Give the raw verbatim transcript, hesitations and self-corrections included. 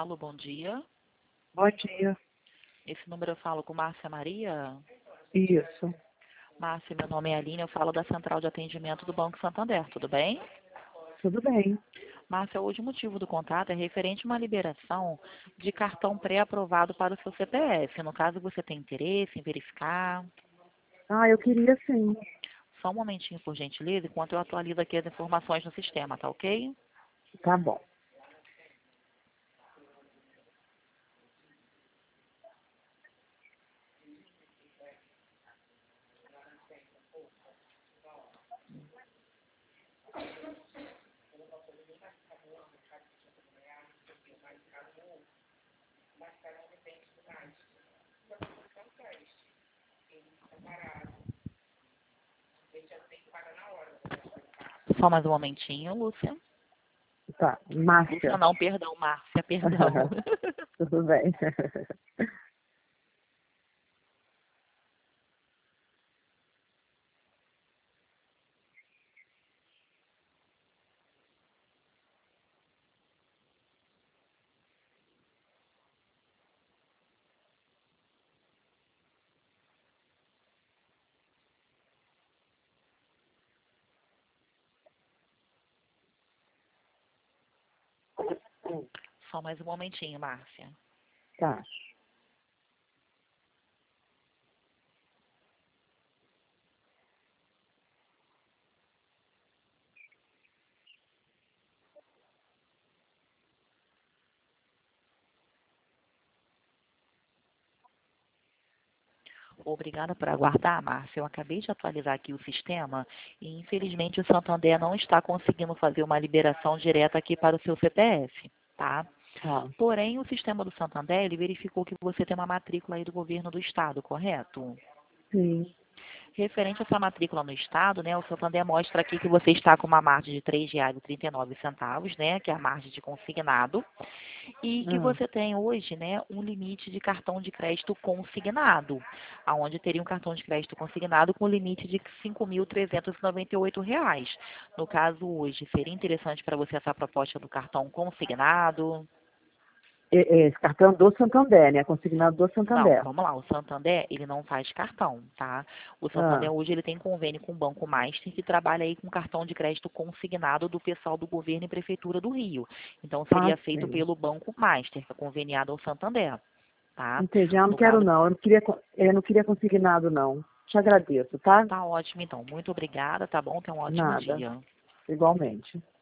Alô, bom dia. Bom dia. Esse número eu falo com Márcia Maria. Isso. Márcia, meu nome é Aline, eu falo da Central de Atendimento do Banco Santander, tudo bem? Tudo bem. Márcia, hoje o motivo do contato é referente a uma liberação de cartão pré-aprovado para o seu C P F. No caso, você tem interesse em verificar? Ah, eu queria sim. Só um momentinho, por gentileza, enquanto eu atualizo aqui as informações no sistema, tá ok? Tá bom. Só mais um momentinho, Lúcia. Tá. Lúcia Márcia. não, perdão, Márcia, perdão. Tudo bem. Só mais um momentinho, Márcia. Tá. Obrigada por aguardar, Márcia. Eu acabei de atualizar aqui o sistema e, infelizmente, o Santander não está conseguindo fazer uma liberação direta aqui para o seu C P F, tá? Tá. Porém, o sistema do Santander, ele verificou que você tem uma matrícula aí do governo do estado, correto? Sim. Referente a essa matrícula no estado, né, o Santander mostra aqui que você está com uma margem de três reais e trinta e nove centavos, né, que é a margem de consignado, e que Ah, você tem hoje, né, um limite de cartão de crédito consignado, aonde teria um cartão de crédito consignado com limite de cinco mil trezentos e noventa e oito reais. No caso, hoje, seria interessante para você essa proposta do cartão consignado? e- e- esse cartão do Santander, né? Consignado do Não, Santander. vamos lá, o Santander, ele não faz cartão, tá? O Ah, Santander hoje ele tem convênio com o Banco Master, que trabalha aí com cartão de crédito consignado do pessoal do governo e prefeitura do Rio. Então ah, seria feito sim. pelo Banco Master, que é conveniado ao Santander, tá? Entendi. Ah, não No quero caso, não. Eu não queria, con- eu não queria consignado, não. Te agradeço, tá? tá ótimo então. Muito obrigada, tá bom? Tenha um ótimo Nada. dia. Igualmente.